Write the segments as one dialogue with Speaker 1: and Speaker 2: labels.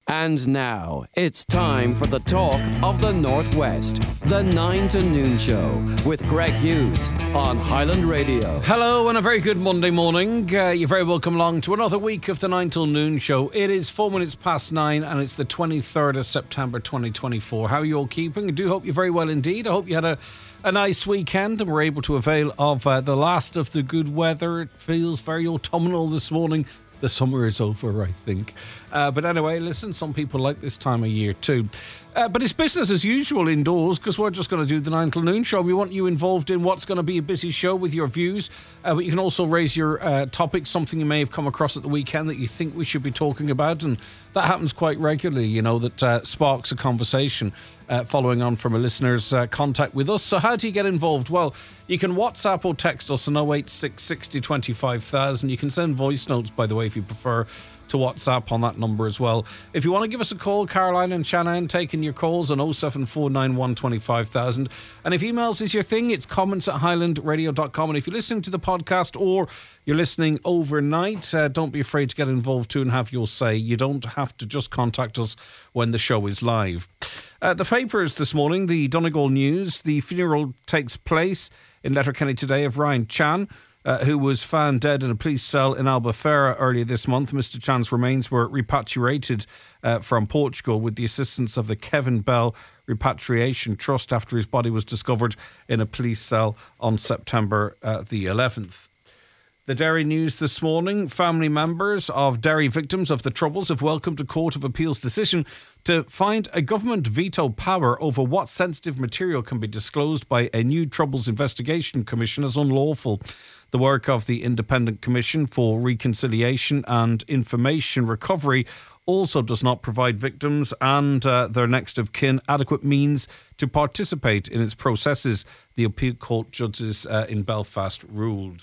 Speaker 1: And now, it's time for the talk of the Northwest. The 9 to Noon Show with Greg Hughes on Highland Radio.
Speaker 2: Hello and a very good Monday morning. You're very welcome along to another week of the 9 till Noon Show. It is 4 minutes past 9 and it's the 23rd of September 2024. How are you all keeping? I do hope you're very well indeed. I hope you had a nice weekend and were able to avail of the last of the good weather. It feels very autumnal this morning. The summer is over, I think. But anyway, listen, some people like this time of year too. But it's business as usual indoors because we're just going to do the 9 till Noon Show. We want you involved in what's going to be a busy show with your views. But you can also raise your topics, something you may have come across at the weekend that you think we should be talking about. And that happens quite regularly, you know, that sparks a conversation following on from a listener's contact with us. So how do you get involved? Well, you can WhatsApp or text us on 086 60 25,000. You can send voice notes, by the way, if you prefer, to WhatsApp on that number as well. If you want to give us a call, Caroline and Shannon taking your calls on 07491 25,000. And if emails is your thing, it's comments@highlandradio.com. And if you're listening to the podcast or you're listening overnight, don't be afraid to get involved too and have your say. You don't have to just contact us when the show is live. The papers this morning, the Donegal News, the funeral takes place in Letterkenny today of Ryan Chan, who was found dead in a police cell in Albufeira earlier this month. Mr. Chan's remains were repatriated from Portugal with the assistance of the Kevin Bell Repatriation Trust after his body was discovered in a police cell on September the 11th. The Derry News this morning, family members of Derry victims of the Troubles have welcomed a Court of Appeal's decision to find a government veto power over what sensitive material can be disclosed by a new Troubles Investigation Commission as unlawful. The work of the Independent Commission for Reconciliation and Information Recovery also does not provide victims and their next of kin adequate means to participate in its processes, the appeal court judges in Belfast ruled.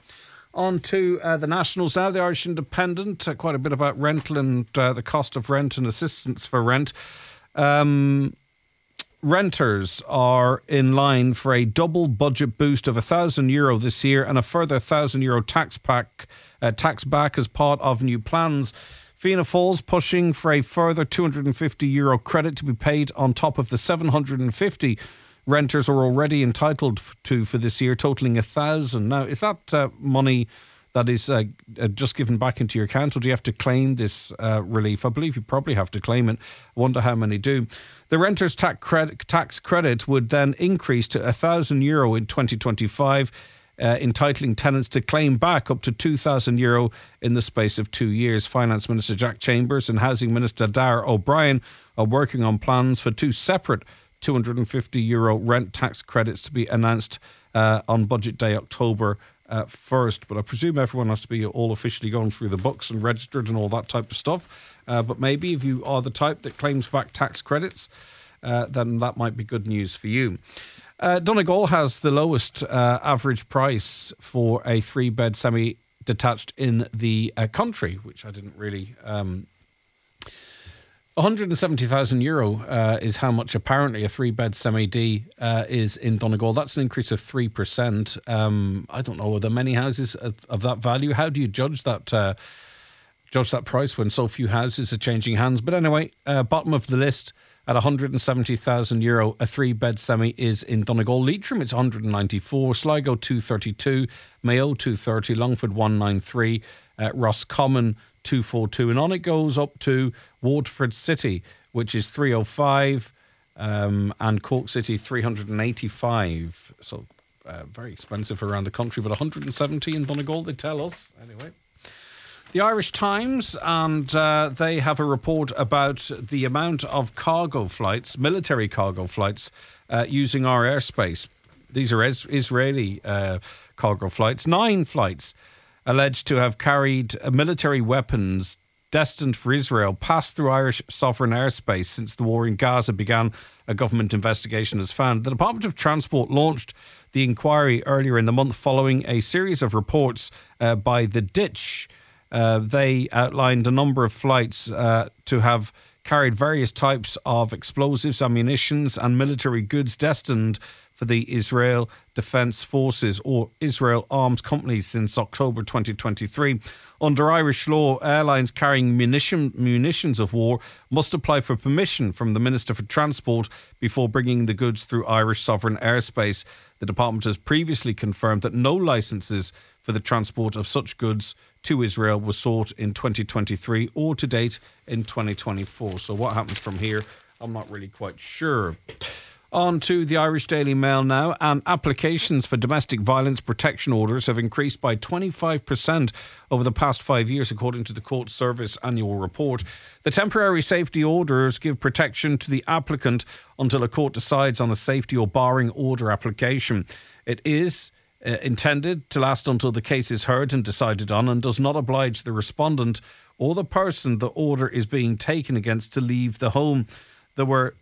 Speaker 2: On to the Nationals now, the Irish Independent, quite a bit about rental and the cost of rent and assistance for rent. Renters are in line for a double budget boost of €1,000 this year and a further €1,000 tax back as part of new plans. Fianna Fáil's pushing for a further €250 credit to be paid on top of the $750 renters are already entitled to for this year, totalling $1,000. Now, is that money that is just given back into your account, or do you have to claim this relief? I believe you probably have to claim it. I wonder how many do. The renters' tax credit would then increase to €1,000 in 2025, entitling tenants to claim back up to €2,000 in the space of 2 years. Finance Minister Jack Chambers and Housing Minister Dara O'Brien are working on plans for two separate €250 rent tax credits to be announced on Budget Day, October 1st. But I presume everyone has to be all officially going through the books and registered and all that type of stuff. But maybe if you are the type that claims back tax credits, then that might be good news for you. Donegal has the lowest average price for a 3-bed semi-detached in the country, which I didn't really... €170,000 is how much apparently a 3-bed semi-D is in Donegal. That's an increase of 3%. I don't know, are there many houses of that value? How do you judge that price when so few houses are changing hands? But anyway, bottom of the list at €170,000, a 3-bed semi is in Donegal. Leitrim, it's 194, Sligo 232, Mayo 230, Longford 193, Roscommon 242, and on it goes up to Waterford City, which is 305, and Cork City 385. So very expensive around the country, but 170 in Donegal, they tell us. Anyway, the Irish Times, and they have a report about the amount of cargo flights, military cargo flights, using our airspace. These are Israeli cargo flights. 9 flights alleged to have carried military weapons destined for Israel passed through Irish sovereign airspace since the war in Gaza began, a government investigation has found. The Department of Transport launched the inquiry earlier in the month following a series of reports by the Ditch. They outlined a number of flights to have carried various types of explosives, ammunitions and military goods destined for the Israel Defence Forces or Israel Arms Company since October 2023. Under Irish law, airlines carrying munitions of war must apply for permission from the Minister for Transport before bringing the goods through Irish sovereign airspace. The department has previously confirmed that no licences for the transport of such goods to Israel was sought in 2023 or to date in 2024. So what happens from here, I'm not really quite sure. On to the Irish Daily Mail now, and applications for domestic violence protection orders have increased by 25% over the past 5 years, according to the Court Service annual report. The temporary safety orders give protection to the applicant until a court decides on a safety or barring order application. It is intended to last until the case is heard and decided on, and does not oblige the respondent or the person the order is being taken against to leave the home. There were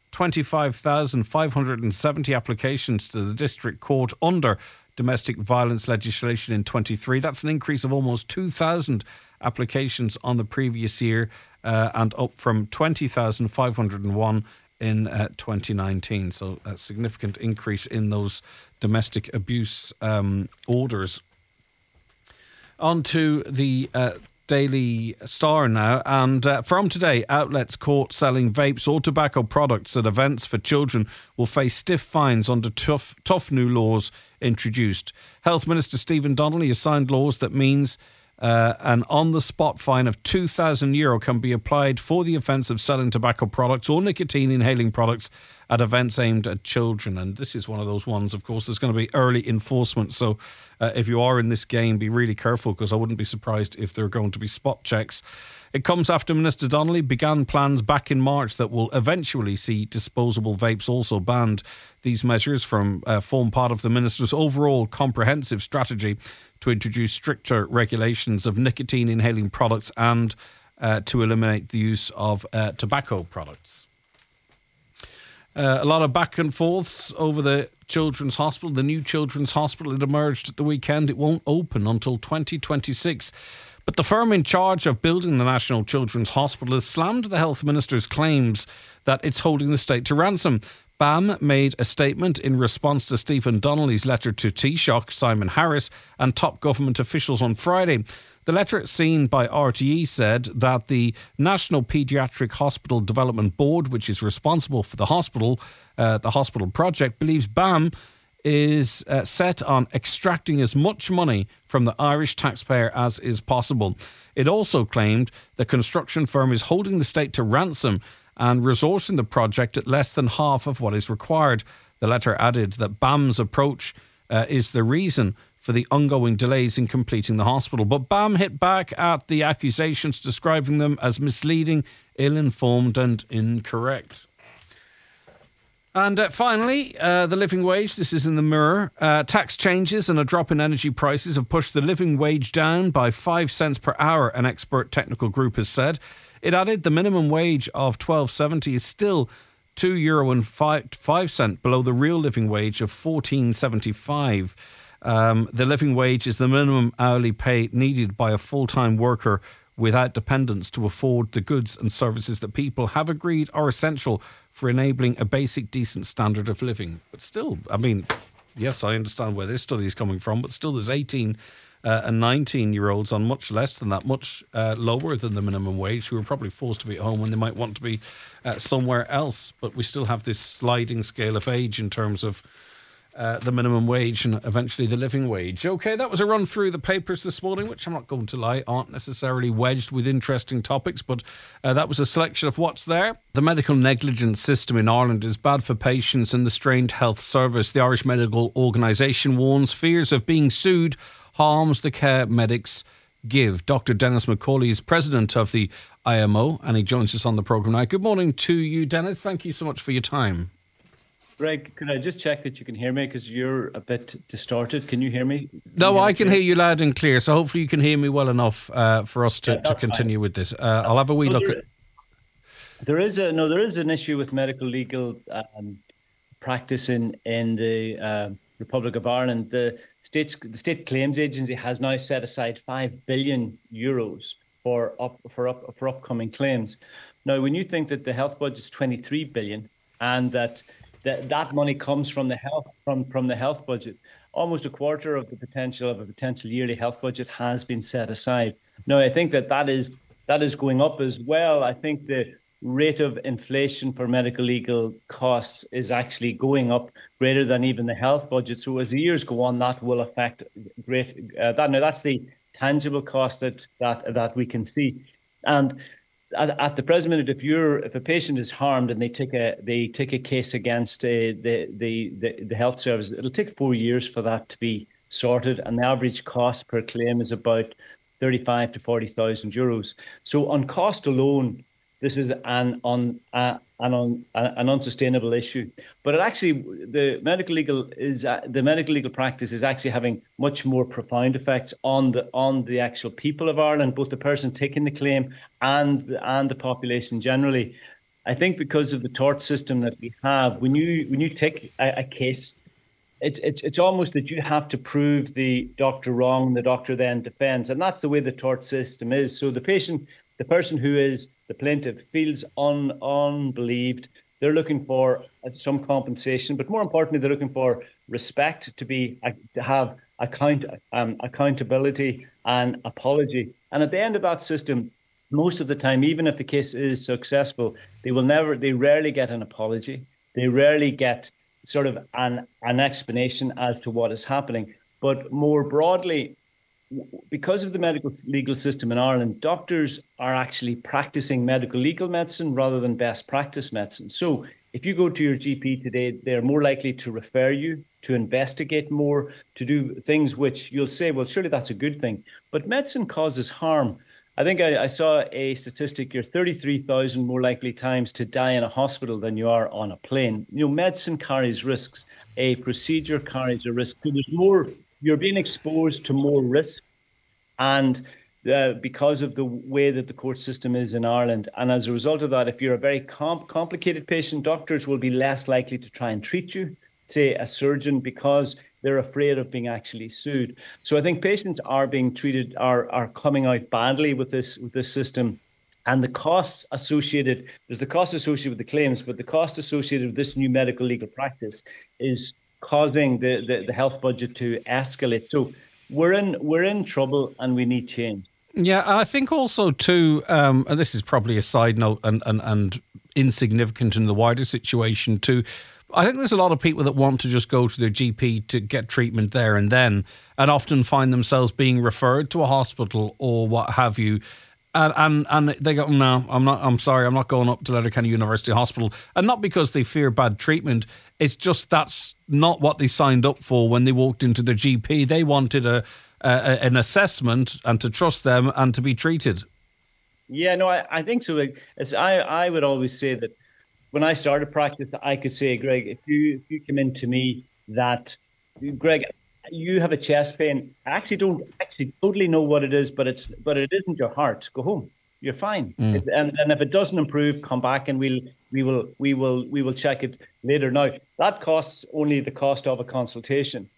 Speaker 2: 25,570 applications to the District Court under domestic violence legislation in 23. That's an increase of almost 2,000 applications on the previous year and up from 20,501 in 2019. So a significant increase in those domestic abuse orders. On to the Daily Star now, and from today, outlets caught selling vapes or tobacco products at events for children will face stiff fines under tough new laws introduced. Health Minister Stephen Donnelly has signed laws that means an on-the-spot fine of €2,000 can be applied for the offence of selling tobacco products or nicotine inhaling products at events aimed at children. And this is one of those ones, of course, there's going to be early enforcement. So if you are in this game, be really careful, because I wouldn't be surprised if there are going to be spot checks. It comes after Minister Donnelly began plans back in March that will eventually see disposable vapes also banned. These measures form part of the Minister's overall comprehensive strategy to introduce stricter regulations of nicotine inhaling products and to eliminate the use of tobacco products. A lot of back and forths over the Children's Hospital, the new Children's Hospital. It emerged at the weekend. It won't open until 2026. But the firm in charge of building the National Children's Hospital has slammed the Health Minister's claims that it's holding the state to ransom. BAM made a statement in response to Stephen Donnelly's letter to Taoiseach Simon Harris and top government officials on Friday. The letter seen by RTE said that the National Paediatric Hospital Development Board, which is responsible for the hospital project, believes BAM is set on extracting as much money from the Irish taxpayer as is possible. It also claimed the construction firm is holding the state to ransom and resourcing the project at less than half of what is required. The letter added that BAM's approach is the reason for the ongoing delays in completing the hospital. But BAM hit back at the accusations, describing them as misleading, ill-informed and incorrect. And finally, the living wage. This is in the Mirror. Tax changes and a drop in energy prices have pushed the living wage down by 5 cents per hour, an expert technical group has said. It added the minimum wage of €12.70 is still €2.05 below the real living wage of $14.75. The living wage is the minimum hourly pay needed by a full-time worker without dependents to afford the goods and services that people have agreed are essential for enabling a basic, decent standard of living. But still, I mean, yes, I understand where this study is coming from, but still there's 18 and 19-year-olds on much less than that, much lower than the minimum wage, who are probably forced to be at home when they might want to be somewhere else. But we still have this sliding scale of age in terms of the minimum wage and eventually the living wage. OK, that was a run through the papers this morning, which I'm not going to lie, aren't necessarily wedged with interesting topics, but that was a selection of what's there. The medical negligence system in Ireland is bad for patients and the strained health service. The Irish Medical Organisation warns fears of being sued harms the care medics give. Dr. Dennis McCauley is president of the IMO and he joins us on the programme now. Good morning to you, Dennis. Thank you so much for your time.
Speaker 3: Greg, could I just check that you can hear me, because you're a bit distorted. Can you hear me?
Speaker 2: I can hear you loud and clear, so hopefully you can hear me well enough for us to continue with this. I'll have a wee look at...
Speaker 3: There is an issue with medical legal practice in the Republic of Ireland. The State Claims Agency has now set aside €5 billion for upcoming claims. Now, when you think that the health budget is 23 billion and that that money comes from the health budget. Almost a quarter of a potential yearly health budget has been set aside. Now, I think that is going up as well. I think the rate of inflation for medical legal costs is actually going up greater than even the health budget. So as the years go on, that will affect that. Now, that's the tangible cost that we can see. And at the present minute, if a patient is harmed and they take a case against the health service, it'll take 4 years for that to be sorted, and the average cost per claim is about 35 to 40,000 euros. So on cost alone, this is an unsustainable issue. But the medical legal practice is actually having much more profound effects on the actual people of Ireland, both the person taking the claim and the population generally. I think because of the tort system that we have, when you take a case, it's almost that you have to prove the doctor wrong, the doctor then defends, and that's the way the tort system is. So the person who is the plaintiff feels unbelieved. They're looking for some compensation, but more importantly, they're looking for respect, to have accountability and apology. And at the end of that system, most of the time, even if the case is successful, they rarely get an apology. They rarely get sort of an explanation as to what is happening. But more broadly, because of the medical legal system in Ireland, doctors are actually practicing medical legal medicine rather than best practice medicine. So if you go to your GP today, they're more likely to refer you, to investigate more, to do things which you'll say, well, surely that's a good thing. But medicine causes harm. I think I saw a statistic, you're 33,000 more likely times to die in a hospital than you are on a plane. Medicine carries risks. A procedure carries a risk. So there's more. You're being exposed to more risk, and because of the way that the court system is in Ireland. And as a result of that, if you're a very complicated patient, doctors will be less likely to try and treat you, say a surgeon, because they're afraid of being actually sued. So I think patients are being treated, are coming out badly with this system. And the costs associated, there's the cost associated with the claims, but the cost associated with this new medical legal practice is causing the health budget to escalate. So we're in trouble and we need change.
Speaker 2: Yeah, and I think also too, and this is probably a side note and insignificant in the wider situation too, I think there's a lot of people that want to just go to their GP to get treatment there and then, and often find themselves being referred to a hospital or what have you. And they go, no, I'm sorry, I'm not going up to Letterkenny University Hospital. And not because they fear bad treatment, it's just that's not what they signed up for when they walked into their GP. They wanted an assessment and to trust them and to be treated. Yeah, no, I think so. I would always say that when I started practice, I could say, Greg, if you come in to me that, Greg, you have a chest pain. I actually don't totally know what it is, but it isn't your heart. Go home. You're fine. And if it doesn't improve, come back and we will check it later. Now that costs only the cost of a consultation.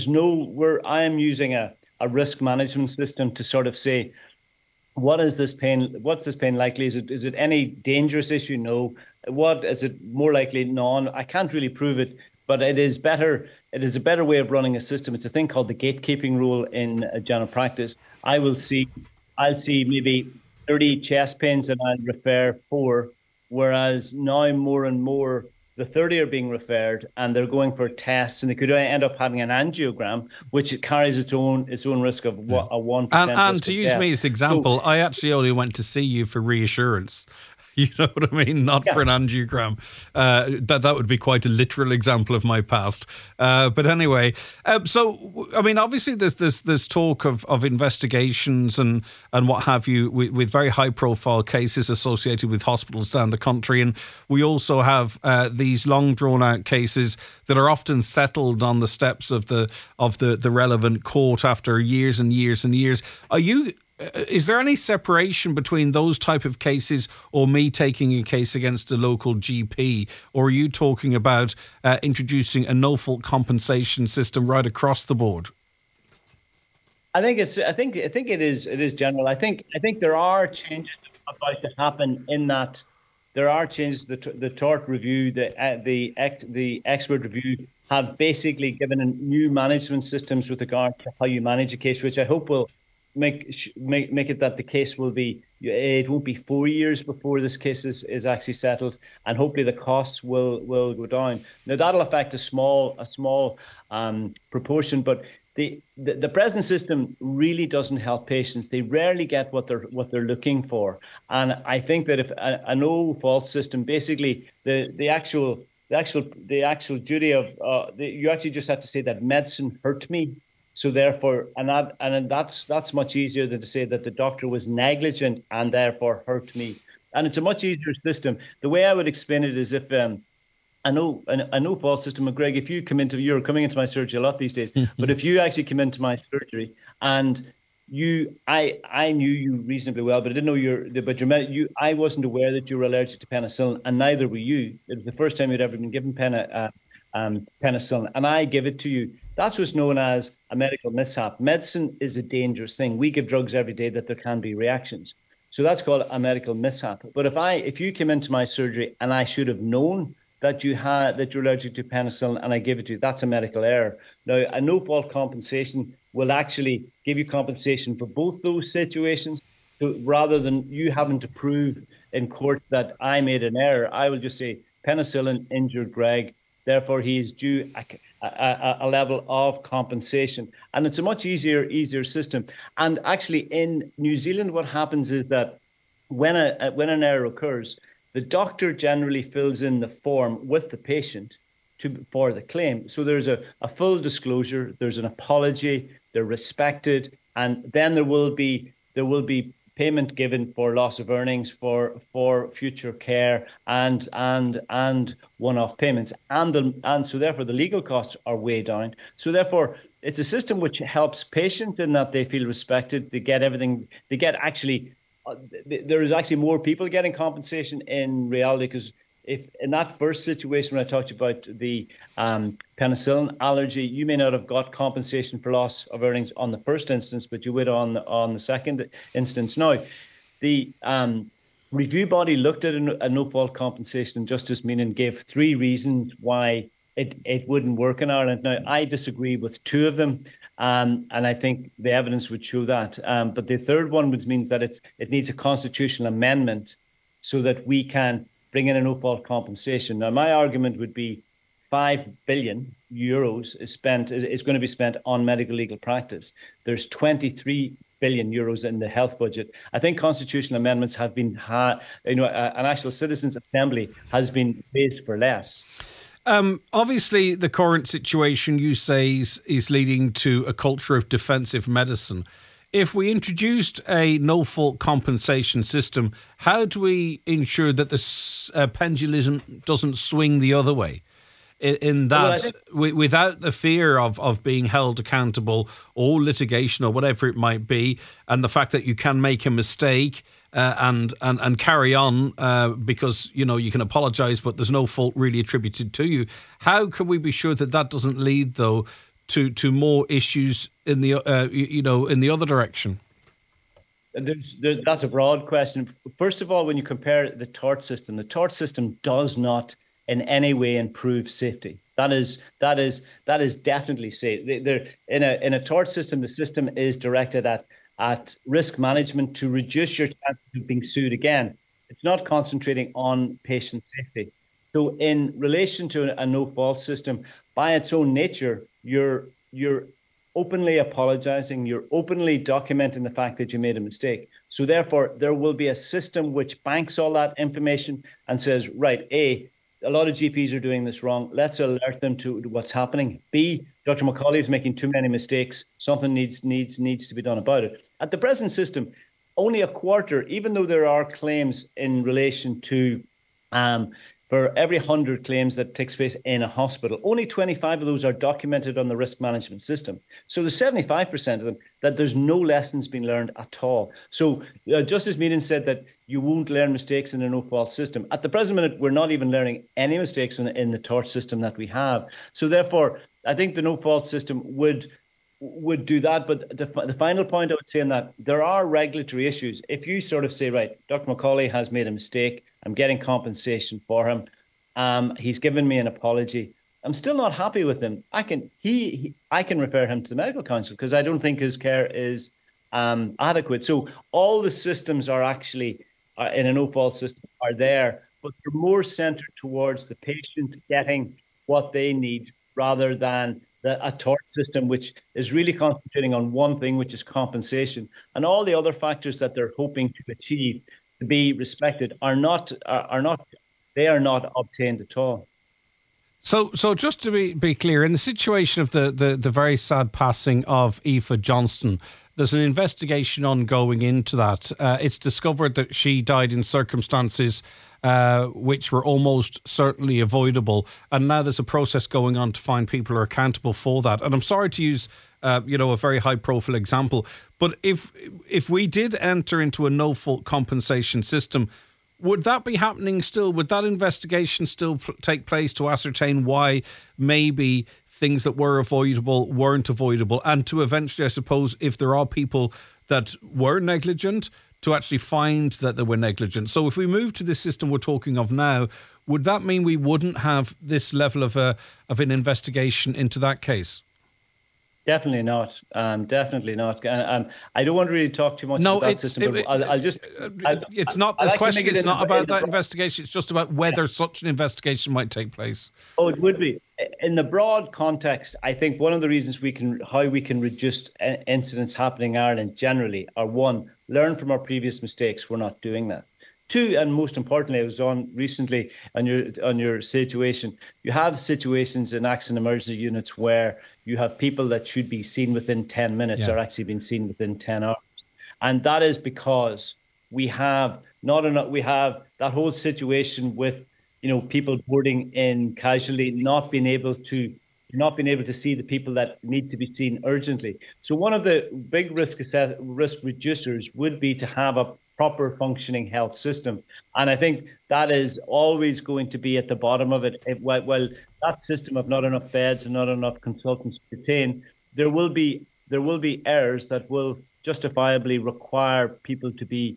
Speaker 2: I am using a risk management system to sort of say, what is this pain? What's this pain likely? Is it any dangerous issue? No. What is it more likely? None. I can't really prove it. But it is better. It is a better way of running a system. It's a thing called the gatekeeping rule in general practice. I'll see maybe 30 chest pains and I'll refer 4, whereas now more and more the 30 are being referred and they're going for tests, and they could end up having an angiogram, which it carries its own risk of a 1%. And to use me as an example, I actually only went to see you for reassurance. You know what I mean? Not for an angiogram. That would be quite a literal example of my past. But anyway, so I mean, obviously there's talk of investigations and what have you with very high profile cases associated with hospitals down the country, and we also have these long drawn out cases that are often settled on the steps of the relevant court after years and years and years. Is there any separation between those type of cases or me taking a case against a local GP? Or are you talking about introducing a no-fault compensation system right across the board?
Speaker 3: I think it is general. I think there are changes about to happen in that there are changes. The tort review, the expert review have basically given new management systems with regard to how you manage a case, which I hope will make it that the case will be, it won't be 4 years before this case is actually settled, and hopefully the costs will go down. Now that'll affect a small proportion, but the present system really doesn't help patients. They rarely get what they're looking for, and I think that if a no-fault system, basically the actual duty of you actually just have to say that medicine hurt me. So therefore, and that's much easier than to say that the doctor was negligent and therefore hurt me. And it's a much easier system. The way I would explain it is if a no-fault system. And Greg, if you're coming into my surgery a lot these days, but if you actually come into my surgery and I knew you reasonably well, but I didn't know I wasn't aware that you were allergic to penicillin, and neither were you. It was the first time you'd ever been given penicillin, and I give it to you. That's what's known as a medical mishap. Medicine is a dangerous thing. We give drugs every day that there can be reactions. So that's called a medical mishap. But if you came into my surgery and I should have known that you're allergic to penicillin and I give it to you, that's a medical error. Now, a no-fault compensation will actually give you compensation for both those situations. So rather than you having to prove in court that I made an error, I will just say penicillin injured Greg, therefore he is due a level of compensation. And it's a much easier system. And actually in New Zealand, what happens is that when an error occurs, the doctor generally fills in the form with the patient for the claim. So there's a full disclosure, there's an apology, they're respected, and then there will be payment given for loss of earnings, for future care, and one-off payments, and so therefore the legal costs are way down. So therefore, it's a system which helps patients in that they feel respected. They get everything. They get actually. There is actually more people getting compensation in reality, because if in that first situation when I talked about the penicillin allergy, you may not have got compensation for loss of earnings on the first instance, but you would on the second instance. Now, the review body looked at a no-fault compensation and Justice Meenan gave 3 reasons why it wouldn't work in Ireland. Now, I disagree with 2 of them. And I think the evidence would show that. But the third one means that it needs a constitutional amendment so that we can bring in a no-fault compensation. Now, my argument would be 5 billion euros is going to be spent on medical legal practice. There's 23 billion euros in the health budget. I think constitutional amendments have been, an actual citizens' assembly has been raised for less.
Speaker 2: Obviously, the current situation, you say, is leading to a culture of defensive medicine. If we introduced a no-fault compensation system, how do we ensure that the pendulum doesn't swing the other way? In that, without the fear of being held accountable or litigation or whatever it might be, and the fact that you can make a mistake and carry on because you can apologise, but there's no fault really attributed to you. How can we be sure that doesn't lead though to more issues in the in the other direction?
Speaker 3: That's a broad question. First of all, when you compare the tort system does not in any way improve safety. That is definitely safe. In a tort system, the system is directed at risk management to reduce your chances of being sued again. It's not concentrating on patient safety. So in relation to a no-fault system, by its own nature, you're openly apologizing, you're openly documenting the fact that you made a mistake. So therefore, there will be a system which banks all that information and says, right, a lot of GPs are doing this wrong. Let's alert them to what's happening. B, Dr. McCauley is making too many mistakes. Something needs to be done about it. At the present system, only a quarter, even though there are claims in relation to for every 100 claims that takes place in a hospital, only 25 of those are documented on the risk management system. So there's 75% of them that there's no lessons being learned at all. So Justice Meenan said that you won't learn mistakes in a no-fault system. At the present minute, we're not even learning any mistakes in the tort system that we have. So therefore, I think the no-fault system would do that. But the final point I would say on that, there are regulatory issues. If you sort of say, right, Dr. McCauley has made a mistake, I'm getting compensation for him. He's given me an apology. I'm still not happy with him. I can refer him to the medical council because I don't think his care is adequate. So all the systems are actually in a no-fault system are there, but they're more centered towards the patient getting what they need rather than a tort system, which is really concentrating on one thing, which is compensation, and all the other factors that they're hoping to achieve to be respected are not obtained at all.
Speaker 2: So just to be clear, in the situation of the very sad passing of Aoife Johnston, there's an investigation ongoing into that. It's discovered that she died in circumstances which were almost certainly avoidable, and now there's a process going on to find people who are accountable for that. And I'm sorry to use a very high-profile example, but if we did enter into a no-fault compensation system, would that be happening still? Would that investigation still take place to ascertain why maybe things that were avoidable weren't avoidable? And to eventually, I suppose, if there are people that were negligent, to actually find that they were negligent. So if we move to this system we're talking of now, would that mean we wouldn't have this level of an investigation into that case?
Speaker 3: Definitely not. Definitely not. I don't want to really talk too much about that system.
Speaker 2: It's not the question. It's not about that investigation. It's just about whether such an investigation might take place.
Speaker 3: Oh, it would be. In the broad context, I think one of the reasons how we can reduce incidents happening in Ireland generally are, one, learn from our previous mistakes. We're not doing that. Two, and most importantly, I was on recently on your situation. You have situations in accident emergency units where you have people that should be seen within 10 minutes are actually being seen within 10 hours. And that is because we have not enough. We have that whole situation with, people boarding in casually, not being able to see the people that need to be seen urgently. So one of the big risk reducers would be to have a proper functioning health system. And I think that is always going to be at the bottom of it. Well, that system of not enough beds and not enough consultants to retain, there will be errors that will justifiably require people to be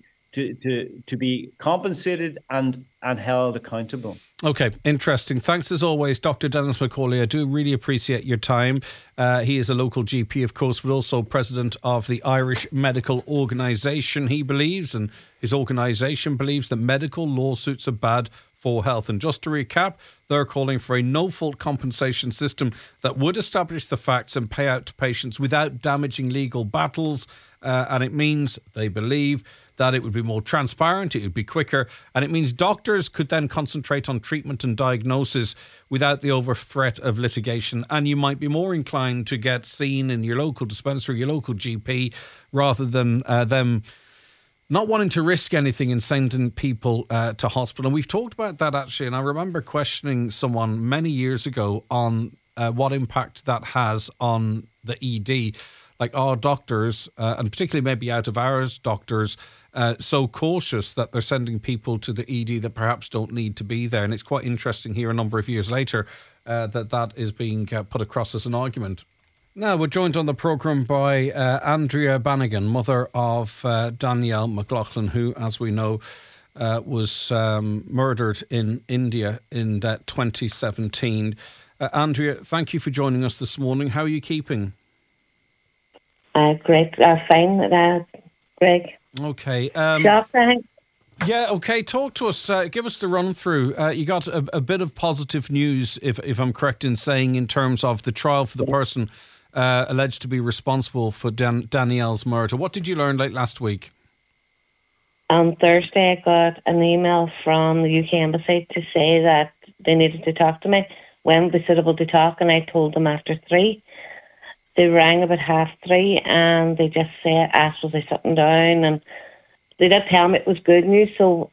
Speaker 3: compensated and held accountable.
Speaker 2: Okay, interesting. Thanks as always, Dr. Denis McCauley. I do really appreciate your time. He is a local GP, of course, but also president of the Irish Medical Organisation. He believes, and his organisation believes, that medical lawsuits are bad for health. And just to recap, they're calling for a no-fault compensation system that would establish the facts and pay out to patients without damaging legal battles. And it means, they believe, that it would be more transparent, it would be quicker, and it means doctors could then concentrate on treatment and diagnosis without the over threat of litigation, and you might be more inclined to get seen in your local dispensary, your local GP, rather than them not wanting to risk anything in sending people to hospital. And we've talked about that actually, and I remember questioning someone many years ago on what impact that has on the ED. Like, are doctors, and particularly maybe out of hours doctors, so cautious that they're sending people to the ED that perhaps don't need to be there? And it's quite interesting here a number of years later that is being put across as an argument. Now, we're joined on the programme by Andrea Bannigan, mother of Danielle McLaughlin, who, as we know, was murdered in India in 2017. Andrea, thank you for joining us this morning. How are you keeping?
Speaker 4: Great. Fine, Greg.
Speaker 2: Okay.
Speaker 4: Thanks.
Speaker 2: Yeah, okay. Talk to us. Give us the run through. You got a bit of positive news, if I'm correct in saying, in terms of the trial for the person alleged to be responsible for Danielle's murder. What did you learn late last week?
Speaker 4: On Thursday, I got an email from the UK Embassy to say that they needed to talk to me. When would be suitable to talk? And I told them after 3. They rang about 3:30 and they just asked was I sitting down, and they did tell me it was good news, so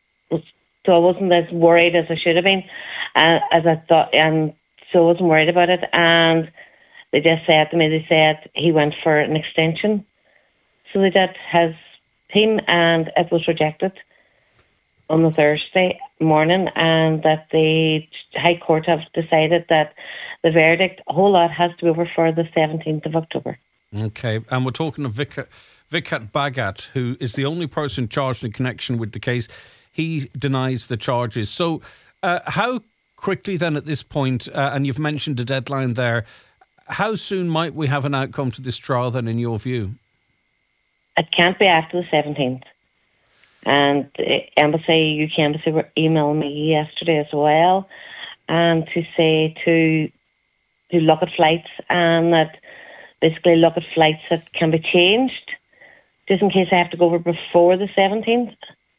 Speaker 4: I wasn't as worried as I should have been, as I thought, and so I wasn't worried about it. And they just said to me, they said he went for an extension, so they did his team, and it was rejected on the Thursday morning, and that the High Court have decided that the verdict, a whole lot, has to be over for the 17th of October.
Speaker 2: Okay, and we're talking of Vikat Bhagat, who is the only person charged in connection with the case. he denies the charges. So how quickly then at this point, and you've mentioned a deadline there, how soon might we have an outcome to this trial then in your view?
Speaker 4: It can't be after the 17th. And the UK Embassy were emailing me yesterday as well, and to say to look at flights, and that basically look at flights that can be changed, just in case I have to go over before the 17th.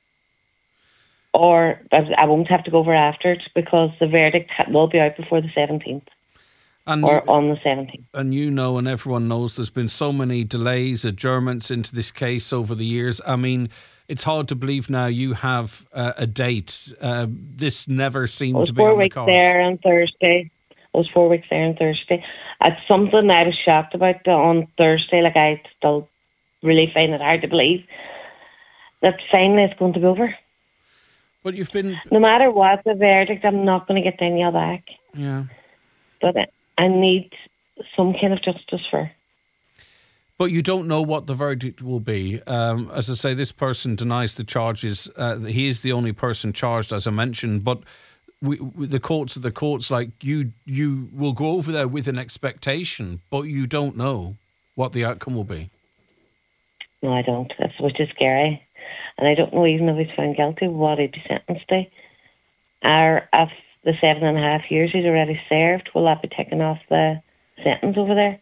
Speaker 4: Or I won't have to go over after it, because the verdict will be out before the 17th. Or on the 17th.
Speaker 2: And you know, and everyone knows, there's been so many delays, adjournments into this case over the years. I mean, it's hard to believe now you have a date. This never seemed to be on the cards.
Speaker 4: It was 4 weeks there on Thursday. It's something I was shocked about on Thursday. Like, I still really find it hard to believe that finally it's going to be over.
Speaker 2: But you've been...
Speaker 4: No matter what the verdict, I'm not going to get Danielle back.
Speaker 2: Yeah.
Speaker 4: But I need some kind of justice for her.
Speaker 2: But you don't know what the verdict will be. As I say, this person denies the charges. He is the only person charged, as I mentioned. But the courts are the courts. Like, you will go over there with an expectation, but you don't know what the outcome will be.
Speaker 4: No, I don't. Which is scary. And I don't know, even if he's found guilty, what he'd be sentenced to. Or if the 7.5 years he's already served, will that be taken off the sentence over there?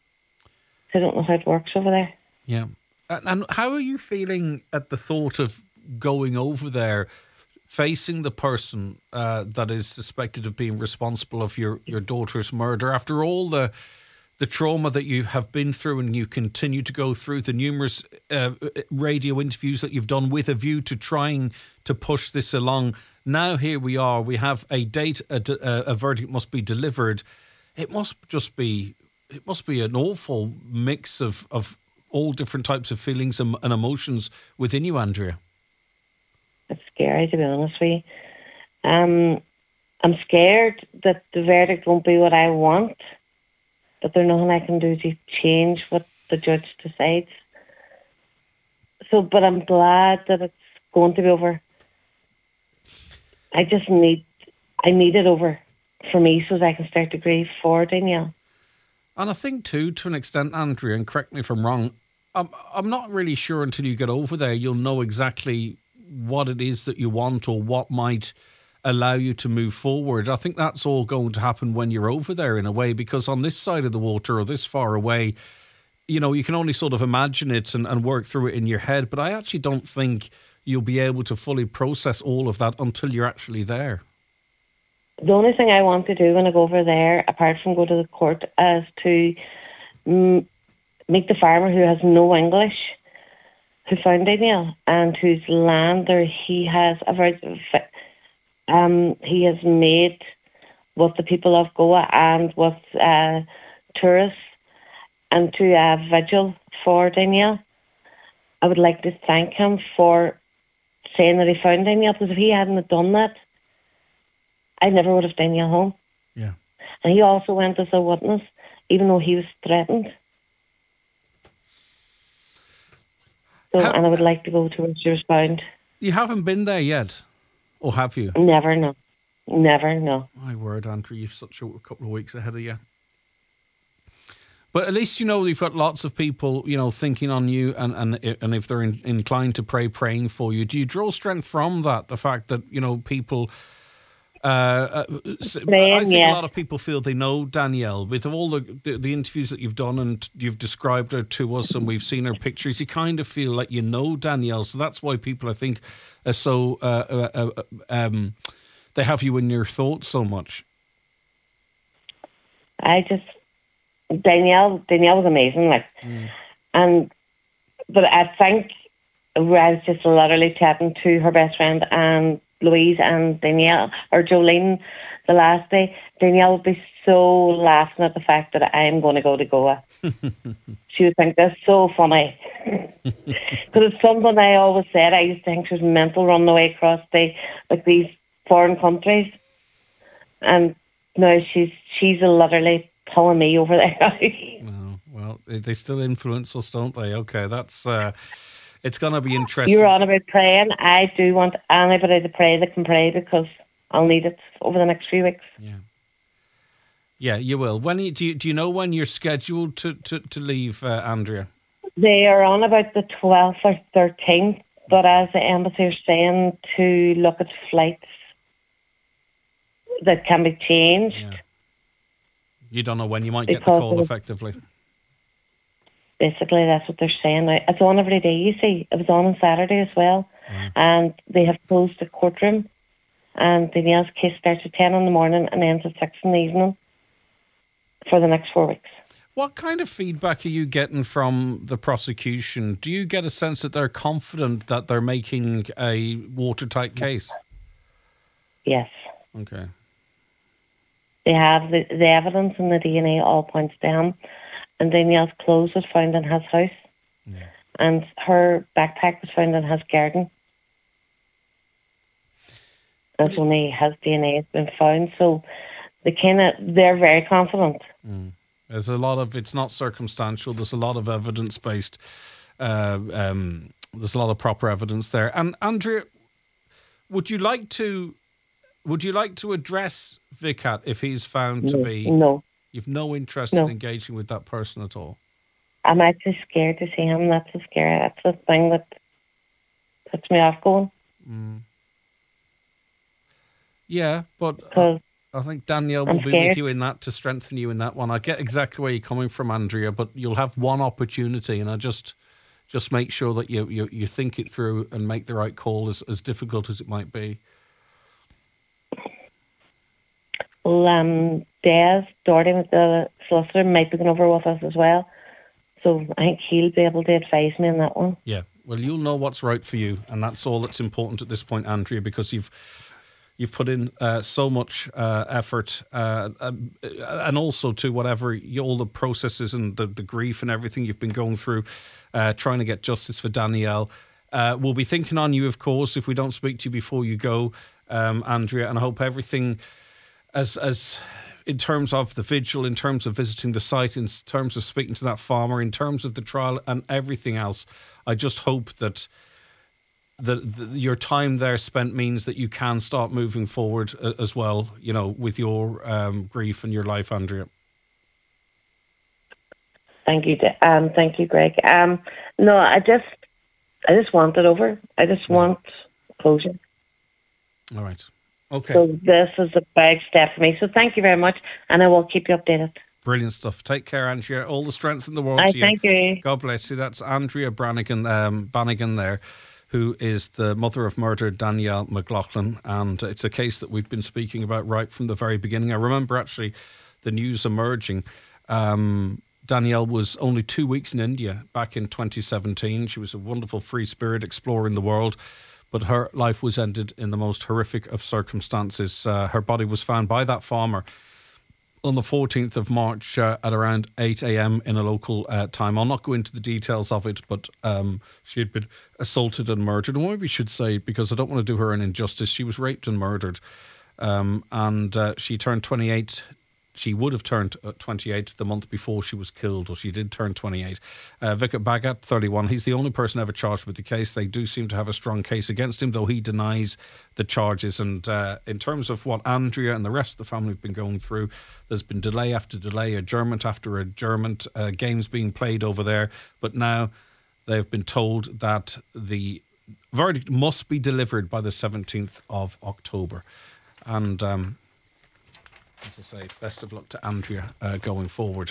Speaker 4: I don't know how it works over there.
Speaker 2: Yeah. And how are you feeling at the thought of going over there, facing the person that is suspected of being responsible of your daughter's murder, after all the trauma that you have been through and you continue to go through, the numerous radio interviews that you've done with a view to trying to push this along? Now here we are, we have a date, a verdict must be delivered. It must be an awful mix of all different types of feelings and emotions within you, Andrea.
Speaker 4: It's scary, to be honest with you. I'm scared that the verdict won't be what I want, but there's nothing I can do to change what the judge decides. So, but I'm glad that it's going to be over. I need it over for me so that I can start to grieve for Danielle.
Speaker 2: And I think too, to an extent, Andrea, and correct me if I'm wrong, I'm not really sure until you get over there you'll know exactly what it is that you want or what might allow you to move forward. I think that's all going to happen when you're over there, in a way, because on this side of the water or this far away, you know, you can only sort of imagine it and work through it in your head. But I actually don't think you'll be able to fully process all of that until you're actually there.
Speaker 4: The only thing I want to do when I go over there, apart from go to the court, is to meet the farmer who has no English, who found Danielle, and whose land there he has made with the people of Goa and with tourists, and to a vigil for Danielle. I would like to thank him for saying that he found Danielle, because if he hadn't done that, I never would have Danielle home.
Speaker 2: Yeah.
Speaker 4: And he also went as a witness, even though he was threatened. So, and I would like to go to where she was found.
Speaker 2: You haven't been there yet, or have you?
Speaker 4: Never, no. Never, no.
Speaker 2: My word, Andrew, you've such a couple of weeks ahead of you. But at least, you know, you've got lots of people, you know, thinking on you, and if they're inclined to pray, praying for you. Do you draw strength from that? The fact that, you know, people... I think a lot of people feel they know Danielle. With all the interviews that you've done and you've described her to us and we've seen her pictures, you kind of feel like you know Danielle. So that's why people, I think, are so... they have you in your thoughts so much.
Speaker 4: Danielle was amazing, but I think I was just literally chatting to her best friend and Louise and Danielle, or Jolene, the last day. Danielle would be so laughing at the fact that I am going to go to Goa. She would think that's so funny. Because it's something I always said. I used to think she was mental running away across these foreign countries. And now she's literally pulling me over there.
Speaker 2: Well, they still influence us, don't they? Okay, that's... it's going to be interesting.
Speaker 4: You're on about praying. I do want anybody to pray that can pray, because I'll need it over the next few weeks.
Speaker 2: Yeah, you will. When do you know when you're scheduled to leave, Andrea?
Speaker 4: They are on about the 12th or 13th, but as the embassy are saying, to look at flights that can be changed.
Speaker 2: Yeah. You don't know when you might get the call, effectively.
Speaker 4: Basically, that's what they're saying now. It's on every day, you see. It was on Saturday as well. And they have closed the courtroom. And Danielle's case starts at 10 in the morning and ends at 6 in the evening for the next 4 weeks.
Speaker 2: What kind of feedback are you getting from the prosecution? Do you get a sense that they're confident that they're making a watertight case?
Speaker 4: Yes.
Speaker 2: Okay.
Speaker 4: They have the evidence and the DNA all points to him. And Danielle's clothes was found in his house. Yeah. And her backpack was found in his garden. That's only his DNA has been found. So they're very confident.
Speaker 2: There's a lot of, it's not circumstantial. There's a lot of evidence based. There's a lot of proper evidence there. And Andrea, would you like to address Vicat if he's found to be?
Speaker 4: No.
Speaker 2: You've no interest in engaging with that person at all?
Speaker 4: I'm actually scared to see him. That's the scary. That's the thing that puts me off going.
Speaker 2: Yeah, but I think Danielle will be with you in that, to strengthen you in that one. I get exactly where you're coming from, Andrea, but you'll have one opportunity, and I just make sure that you think it through and make the right call, as difficult as it might be.
Speaker 4: Well, Des Doherty, with the solicitor, might be going over with us as well. So I think he'll be able to advise me on that one.
Speaker 2: Yeah, well, you'll know what's right for you, and that's all that's important at this point, Andrea, because you've put in so much effort, and also to all the processes and the grief and everything you've been going through, trying to get justice for Danielle. We'll be thinking on you, of course, if we don't speak to you before you go, Andrea, and I hope everything, as in terms of the vigil, in terms of visiting the site, in terms of speaking to that farmer, in terms of the trial and everything else, I just hope that your time there spent means that you can start moving forward as well, with your grief and your life, Andrea.
Speaker 4: Thank you, Greg. No, I just want it over. I just want closure.
Speaker 2: All right. Okay.
Speaker 4: So this is a big step for me. So thank you very much, and I will keep you updated.
Speaker 2: Brilliant stuff. Take care, Andrea. All the strength in the world to you.
Speaker 4: Thank you.
Speaker 2: God bless you. That's Andrea Bannigan there, who is the mother of murdered Danielle McLaughlin. And it's a case that we've been speaking about right from the very beginning. I remember actually the news emerging. Danielle was only 2 weeks in India back in 2017. She was a wonderful free spirit exploring the world, but her life was ended in the most horrific of circumstances. Her body was found by that farmer on the 14th of March at around 8 a.m. in a local time. I'll not go into the details of it, but she had been assaulted and murdered. And maybe we should say, because I don't want to do her an injustice, she was raped and murdered. And she turned 28. She would have turned 28 the month before she was killed, or she did turn 28. Vicat Bhagat, 31, he's the only person ever charged with the case. They do seem to have a strong case against him, though he denies the charges. And in terms of what Andrea and the rest of the family have been going through, there's been delay after delay, adjournment after adjournment, games being played over there. But now they've been told that the verdict must be delivered by the 17th of October. And as I say, best of luck to Andrea going forward.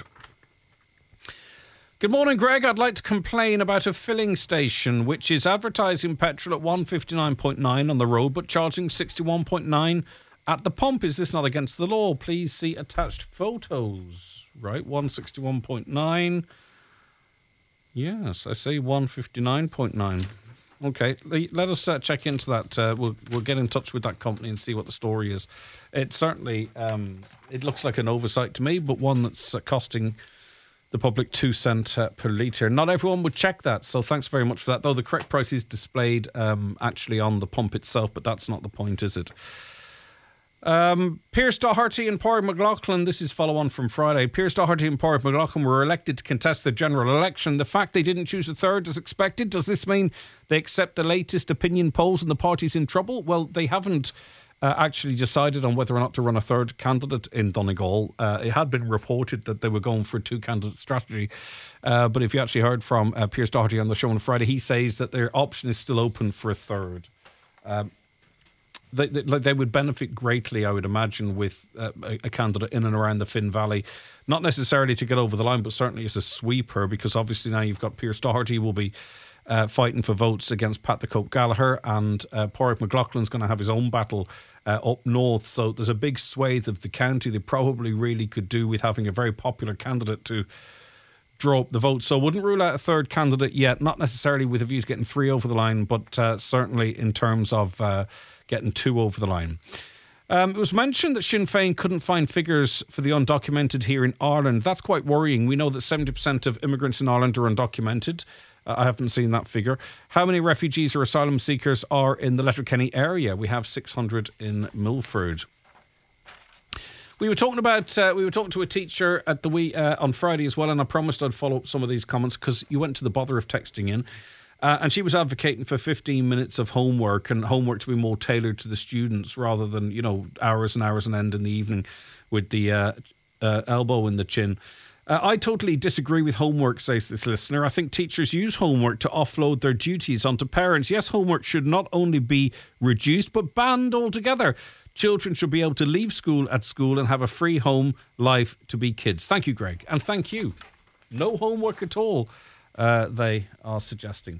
Speaker 2: Good morning, Greg. I'd like to complain about a filling station which is advertising petrol at 159.9 on the road but charging 61.9 at the pump. Is this not against the law? Please see attached photos. Right, 161.9. Yes, I say 159.9. Okay, let us check into that. We'll get in touch with that company and see what the story is. It certainly it looks like an oversight to me, but one that's costing the public 2 cents per litre. Not everyone would check that, so thanks very much for that. Though the correct price is displayed actually on the pump itself, but that's not the point, is it? Pierce Doherty and Pádraig McLaughlin, this is follow on from Friday. Pierce Doherty and Pádraig McLaughlin were elected to contest the general election. The fact they didn't choose a third as expected, does this mean they accept the latest opinion polls and the party's in trouble? Well, they haven't actually decided on whether or not to run a third candidate in Donegal. It had been reported that they were going for a two-candidate strategy. But if you actually heard from Pierce Doherty on the show on Friday, he says that their option is still open for a third. They would benefit greatly, I would imagine, with a candidate in and around the Finn Valley. Not necessarily to get over the line, but certainly as a sweeper, because obviously now you've got Pierce Doherty will be fighting for votes against Pat the Cope Gallagher, and Pádraig McLaughlin's going to have his own battle up north. So there's a big swathe of the county they probably really could do with having a very popular candidate to draw up the vote. So wouldn't rule out a third candidate yet, not necessarily with a view to getting three over the line, but certainly in terms of getting two over the line. It was mentioned that Sinn Féin couldn't find figures for the undocumented here in Ireland. That's quite worrying. We know that 70% of immigrants in Ireland are undocumented. I haven't seen that figure. How many refugees or asylum seekers are in the Letterkenny area? We have 600 in Milford. We were talking to a teacher at the on Friday as well, and I promised I'd follow up some of these comments because you went to the bother of texting in. And she was advocating for 15 minutes of homework, and homework to be more tailored to the students rather than, hours and hours on end in the evening with the elbow in the chin. I totally disagree with homework, says this listener. I think teachers use homework to offload their duties onto parents. Yes, homework should not only be reduced, but banned altogether. Children should be able to leave school at school and have a free home life to be kids. Thank you, Greg. And thank you. No homework at all, they are suggesting.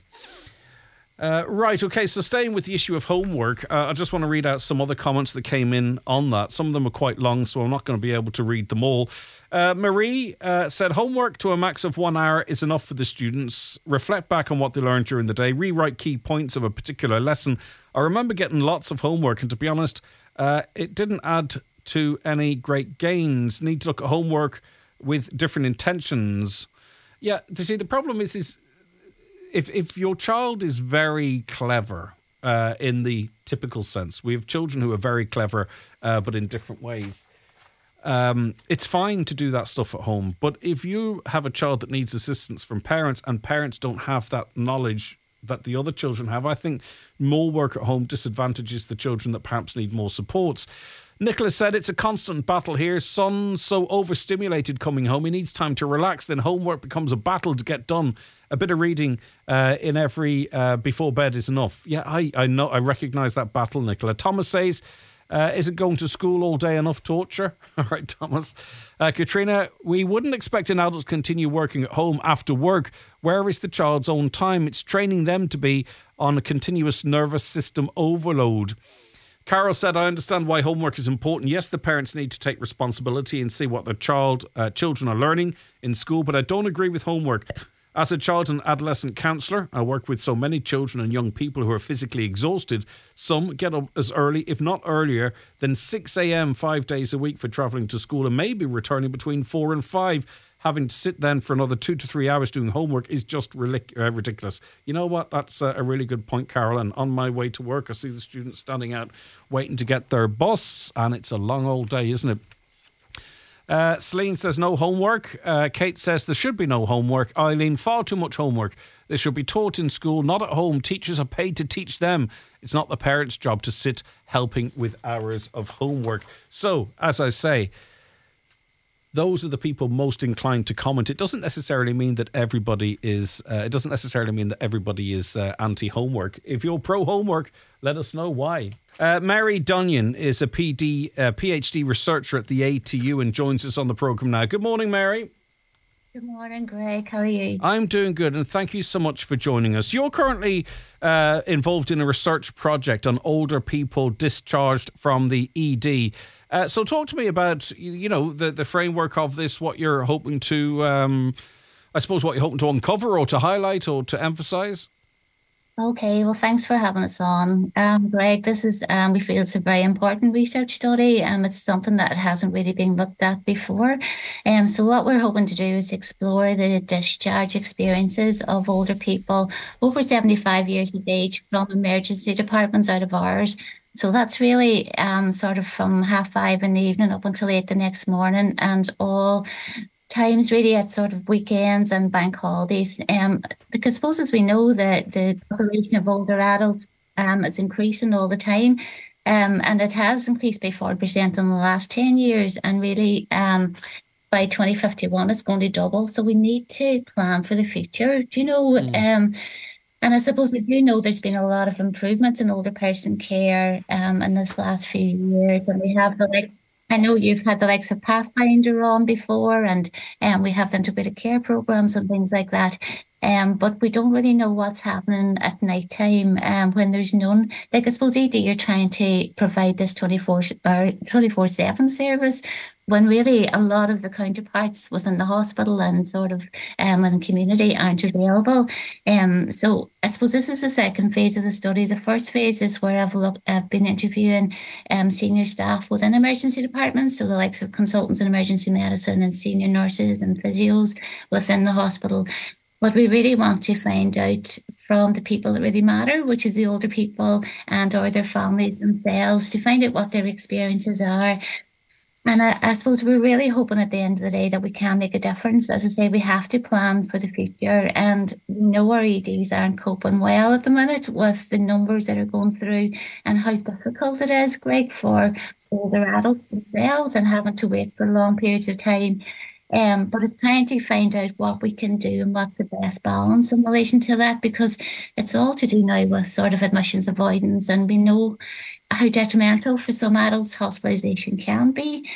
Speaker 2: Right, okay, so staying with the issue of homework, I just want to read out some other comments that came in on that. Some of them are quite long, so I'm not going to be able to read them all. Marie said, homework to a max of 1 hour is enough for the students. Reflect back on what they learned during the day. Rewrite key points of a particular lesson. I remember getting lots of homework, and to be honest, it didn't add to any great gains. Need to look at homework with different intentions. Yeah, you see, the problem is if your child is very clever in the typical sense, we have children who are very clever, but in different ways. It's fine to do that stuff at home. But if you have a child that needs assistance from parents and parents don't have that knowledge that the other children have, I think more work at home disadvantages the children that perhaps need more supports. Nicholas said, it's a constant battle here. Son's so overstimulated coming home. He needs time to relax. Then homework becomes a battle to get done. A bit of reading in every before bed is enough. Yeah, I know. I recognise that battle, Nicola. Thomas says, is it going to school all day enough torture? All right, Thomas. Katrina, we wouldn't expect an adult to continue working at home after work. Where is the child's own time? It's training them to be on a continuous nervous system overload. Carol said, I understand why homework is important. Yes, the parents need to take responsibility and see what their children are learning in school, but I don't agree with homework. As a child and adolescent counsellor, I work with so many children and young people who are physically exhausted. Some get up as early, if not earlier, than 6 a.m. 5 days a week for travelling to school and maybe returning between 4 and 5. Having to sit then for another 2 to 3 hours doing homework is just ridiculous. You know what? That's a really good point, Carol. And on my way to work, I see the students standing out waiting to get their bus. And it's a long old day, isn't it? Celine says no homework. Kate says there should be no homework. Eileen, far too much homework. They should be taught in school, not at home. Teachers are paid to teach them. It's not the parents' job to sit helping with hours of homework. So, as I say, those are the people most inclined to comment. It doesn't necessarily mean that everybody is. Anti-homework. If you're pro-homework, let us know why. Mary Dunyan is a PhD researcher at the ATU and joins us on the programme now. Good morning, Mary.
Speaker 5: Good morning, Greg. How are you?
Speaker 2: I'm doing good, and thank you so much for joining us. You're currently involved in a research project on older people discharged from the ED. So talk to me about, the framework of this, what you're hoping to, uncover or to highlight or to emphasise.
Speaker 5: Okay, well, thanks for having us on. Greg, this is, we feel it's a very important research study. It's something that hasn't really been looked at before. So what we're hoping to do is explore the discharge experiences of older people over 75 years of age from emergency departments out of ours. So that's really sort of from 5:30 in the evening up until 8 the next morning, and all times really at sort of weekends and bank holidays. Because I suppose as we know that the population of older adults is increasing all the time. And it has increased by 40% in the last 10 years. And really, by 2051, it's going to double. So we need to plan for the future. Do you know, and I suppose I do know there's been a lot of improvements in older person care in this last few years. And we have the likes, I know you've had the likes of Pathfinder on before, and we have the integrated care programs and things like that. But we don't really know what's happening at night time when there's none. Like I suppose, ED, you're trying to provide this 24/7 service, when really a lot of the counterparts within the hospital and sort of in the community aren't available. So I suppose this is the second phase of the study. The first phase is where I've been interviewing senior staff within emergency departments, so the likes of consultants in emergency medicine and senior nurses and physios within the hospital. But we really want to find out from the people that really matter, which is the older people or their families themselves, to find out what their experiences are. And I suppose we're really hoping at the end of the day that we can make a difference. As I say, we have to plan for the future, and we know our EDs aren't coping well at the minute with the numbers that are going through and how difficult it is, Greg, for older adults themselves and having to wait for long periods of time. But it's trying to find out what we can do and what's the best balance in relation to that, because it's all to do now with sort of admissions avoidance, and we know how detrimental for some adults hospitalization can be,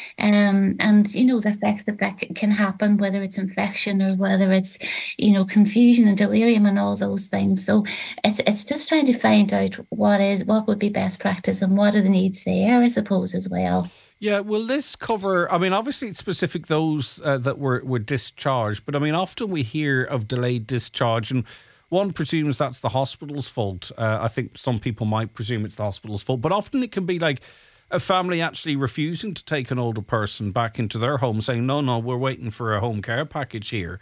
Speaker 5: and you know the effects that can happen, whether it's infection or whether it's confusion and delirium and all those things. So it's just trying to find out what would be best practice and what are the needs there, I suppose, as well.
Speaker 2: Yeah, will this cover, I mean, obviously it's specific those that were discharged, but I mean, often we hear of delayed discharge, and one presumes that's the hospital's fault. I think some people might presume it's the hospital's fault, but often it can be like a family actually refusing to take an older person back into their home, saying, no, we're waiting for a home care package here.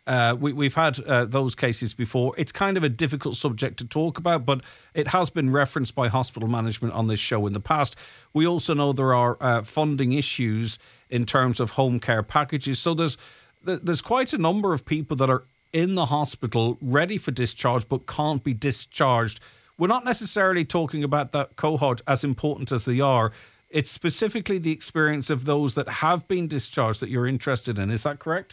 Speaker 2: We've had those cases before. It's kind of a difficult subject to talk about, but it has been referenced by hospital management on this show in the past. We also know there are funding issues in terms of home care packages. So there's quite a number of people that are in the hospital ready for discharge but can't be discharged. We're not necessarily talking about that cohort, as important as they are. It's specifically the experience of those that have been discharged that you're interested in. Is that correct?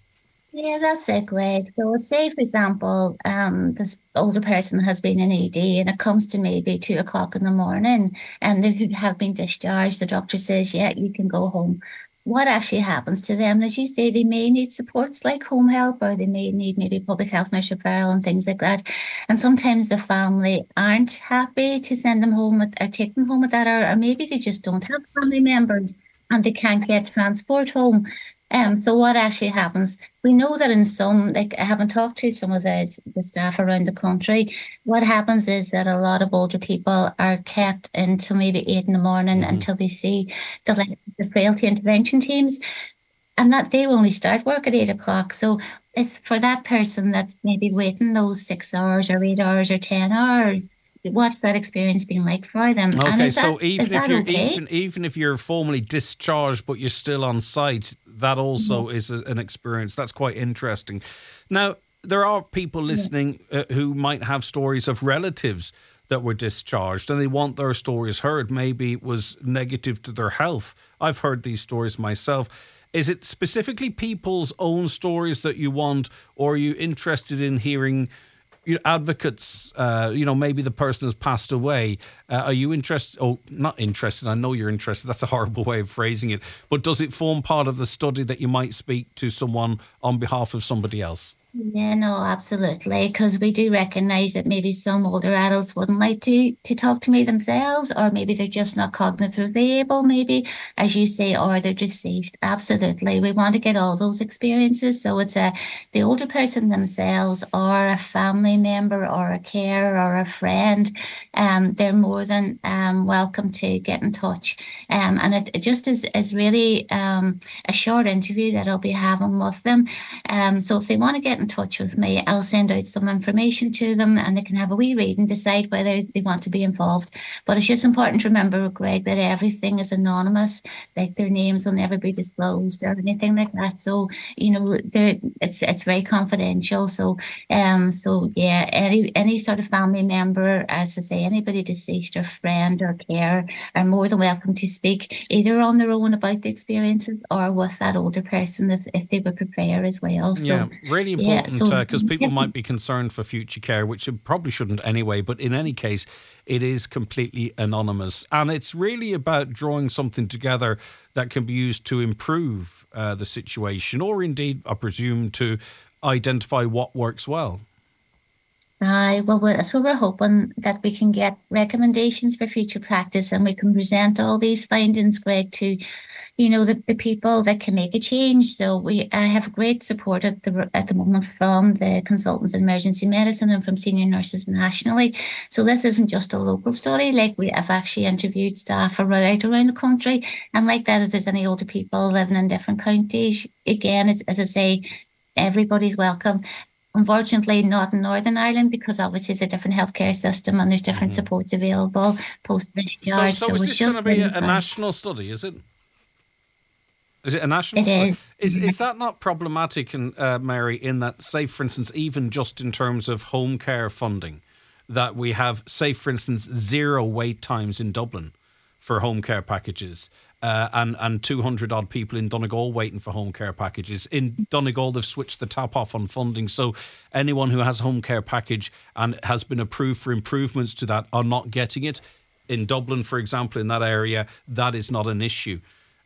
Speaker 5: Yeah, that's it, Greg. So say, for example, this older person has been in ED and it comes to maybe 2 o'clock in the morning and they have been discharged. The doctor says, yeah, you can go home. What actually happens to them? As you say, they may need supports like home help, or they may need maybe public health nurse referral and things like that. And sometimes the family aren't happy to send them home or take them home at that hour, or maybe they just don't have family members and they can't get transport home. So what actually happens? We know that in some, like I haven't talked to some of the staff around the country, what happens is that a lot of older people are kept until maybe 8 in the morning until they see the frailty intervention teams, and that they only start work at 8 o'clock. So it's for that person that's maybe waiting those 6 hours or 8 hours or 10 hours. What's that experience been like for them?
Speaker 2: Okay, so even if you're formally discharged but you're still on site, that also is an experience. That's quite interesting. Now, there are people listening who might have stories of relatives that were discharged and they want their stories heard. Maybe it was negative to their health. I've heard these stories myself. Is it specifically people's own stories that you want, or are you interested in hearing advocates, maybe the person has passed away? Are you interested? Oh, not interested. I know you're interested. That's a horrible way of phrasing it. But does it form part of the study that you might speak to someone on behalf of somebody else?
Speaker 5: Yeah, no, absolutely. Because we do recognise that maybe some older adults wouldn't like to talk to me themselves, or maybe they're just not cognitively able, maybe, as you say, or they're deceased. Absolutely. We want to get all those experiences. So it's the older person themselves, or a family member, or a carer, or a friend. They're more than welcome to get in touch. And it just is really a short interview that I'll be having with them. So if they want to get in touch with me, I'll send out some information to them and they can have a wee read and decide whether they want to be involved. But it's just important to remember, Greg, that everything is anonymous, like their names will never be disclosed or anything like that. So, it's very confidential. So yeah, any sort of family member, as I say, anybody deceased or friend or care are more than welcome to speak either on their own about the experiences or with that older person if they would prefer as well. So,
Speaker 2: yeah, really important because people might be concerned for future care, which it probably shouldn't anyway. But in any case, it is completely anonymous, and it's really about drawing something together that can be used to improve the situation, or indeed, I presume, to identify what works well.
Speaker 5: Well, that's what we're hoping, that we can get recommendations for future practice and we can present all these findings, Greg, to, the people that can make a change. So I have great support at the moment from the consultants in emergency medicine and from senior nurses nationally. So this isn't just a local story. Like, we have actually interviewed staff right around the country. And like that, if there's any older people living in different counties, again, it's, as I say, everybody's welcome. Unfortunately, not in Northern Ireland, because obviously it's a different healthcare system and there's different supports available post-discharge.
Speaker 2: So is this going to be a national study, is it? Is it a national study? Is that not problematic, Mary, in that, say, for instance, even just in terms of home care funding, that we have, say, for instance, 0 wait times in Dublin for home care packages, and 200 odd people in Donegal waiting for home care packages. In Donegal, they've switched the tap off on funding, so anyone who has a home care package and has been approved for improvements to that are not getting it. In Dublin, for example, in that area, that is not an issue.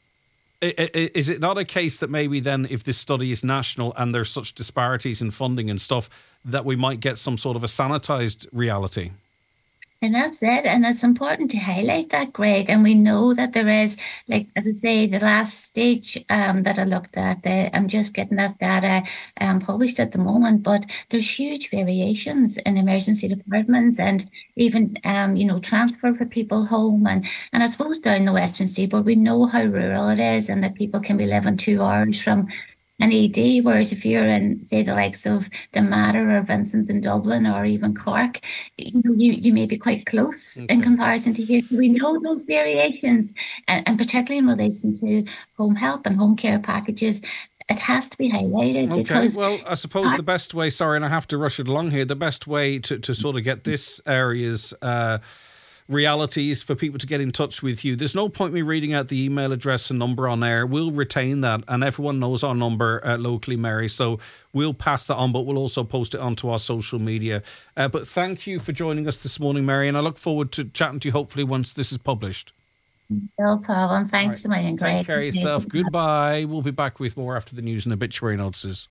Speaker 2: Is it not a case that maybe then, if this study is national and there's such disparities in funding and stuff, that we might get some sort of a sanitised reality?
Speaker 5: And that's it. And it's important to highlight that, Greg. And we know that there is, like, as I say, the last stage that I looked at, I'm just getting that data published at the moment, but there's huge variations in emergency departments and even, transfer for people home. And I suppose down the Western Seaboard, we know how rural it is and that people can be living 2 hours from an ED, whereas if you're in, say, the likes of the Mater or Vincent's in Dublin or even Cork, you may be quite close in comparison to here. We know those variations, and particularly in relation to home help and home care packages, it has to be highlighted.
Speaker 2: Okay, well, I suppose the best way, sorry, and I have to rush it along here, the best way to sort of get this area's realities for people to get in touch with you. There's no point me reading out the email address and number on air. We'll retain that, and everyone knows our number locally, Mary, so we'll pass that on, but we'll also post it onto our social media. But thank you for joining us this morning, Mary, and I look forward to chatting to you hopefully once this is published.
Speaker 5: No problem. Thanks a million, Greg.
Speaker 2: Take care of yourself. Goodbye. We'll be back with more after the news and obituary notices.